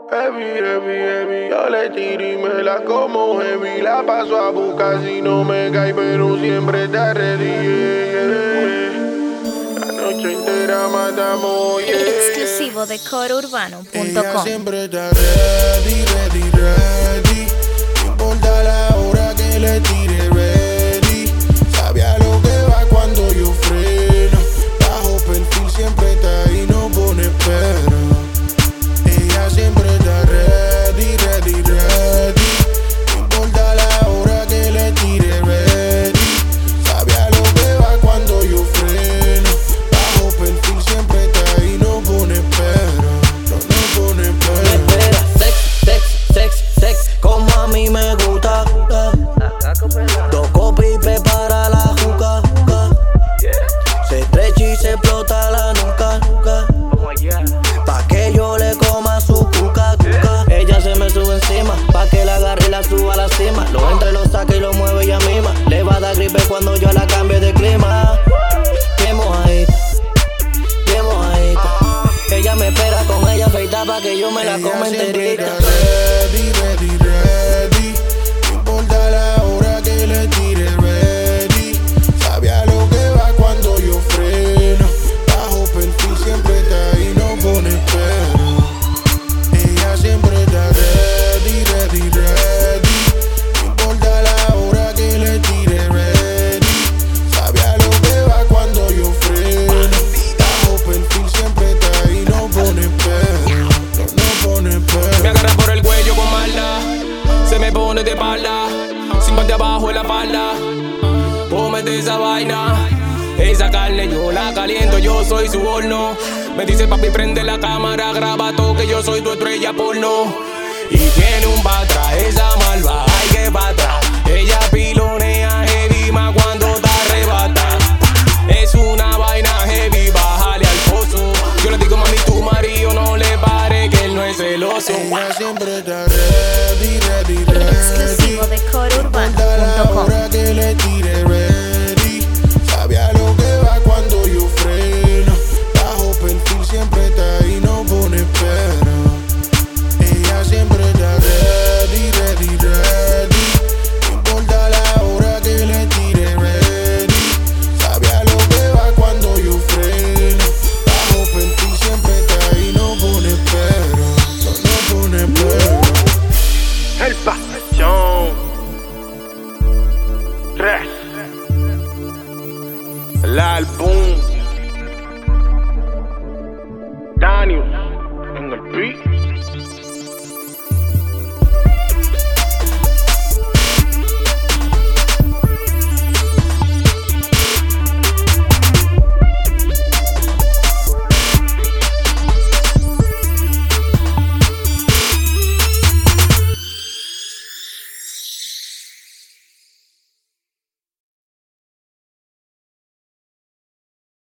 Heavy, heavy, heavy, yo le tiro y me la como heavy. La paso a buscar si no me cae, pero siempre está ready, La noche entera matamos, Exclusivo de corourbano.com. Ella siempre está ready, ready, ready. No importa la hora que le tire, ready. Sabe a lo que va cuando yo freno. Bajo perfil siempre está ahí, no pone pero. Ella siempre está ready, ready, ready. No importa la hora que le tire, ready. Sabe a lo que va cuando yo freno. Bajo perfil siempre está ahí, no pone pero. No pone pero. Me espera, sex, como a mí me gusta. Toco y prepara la juca. Se estrecha y se explota la nuca. Pa' que yo le coma su cuca. Ella se me sube encima, pa' que la agarre y la suba a la cima. Lo entre, lo saca y lo mueve ella misma. Le va a dar gripe cuando yo la cambie de clima. Bien mojadita. Ella me espera con ella afeitada pa' que yo me la coma enterita. Ready, ready, ready. No importa la hora que le tire, ready. Sabe a lo que va cuando yo freno. Bajo perfil siempre está ahí, no pone pero. Ella siempre está ready, ready, ready. No importa la hora que le tire, ready. Sabe a lo que va cuando yo freno. Bajo perfil siempre está ahí, no pone pero. No pone pero. Me agarra por el cuello con maldad, se me pone de espalda, sin parte abajo en la falda. Pómete esa vaina, esa carne yo la caliento, yo soy su horno. Me dice papi prende la cámara, graba todo que yo soy tu estrella porno. Y tiene un batra, esa malva, hay que batra. Ella pilonea heavy más cuando te arrebata. Es una vaina heavy, bájale al pozo. Yo le digo mami tu marido no le pare que él no es celoso. Ella siempre está ready, ready, ready. Exclusivo de No importa la corourbano.com. hora que le tire, ready.